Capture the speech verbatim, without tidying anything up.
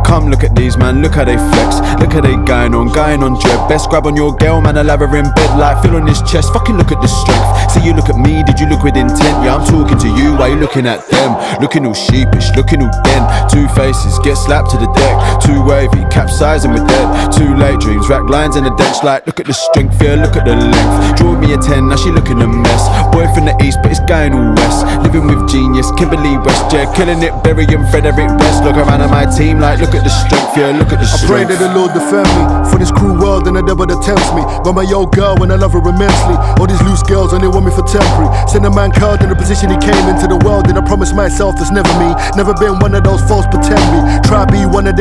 Come look at these man, look how they flex. Look how they going on, going on dread. Best grab on your girl, man, I'll have her in bed. Like feel on his chest, fucking look at the strength. See you look at me, did you look with intent? Yeah, I'm talking to you, why you looking at them? Looking all sheepish, looking all den. Two faces, get slapped to the deck. Too wavy, capsizing with dead. Too late dreams, rack lines in the ditch. Like look at the strength, yeah, look at the length. Draw me a ten, now she looking a mess. Boy from the east, but it's going all west. Living with genius, Kimberly West, yeah, killing it, Berry and Frederick West. Look around at my team, like look at the strength, yeah, look at the strength. I pray that the Lord defend me for this cruel world and the devil that tempts me. Got my old girl and I love her immensely. All these loose girls and they want me for temporary. Send a man card in the position he came into the world, and I promise myself that's never me. Never been one of those false pretend me. Try be one of them.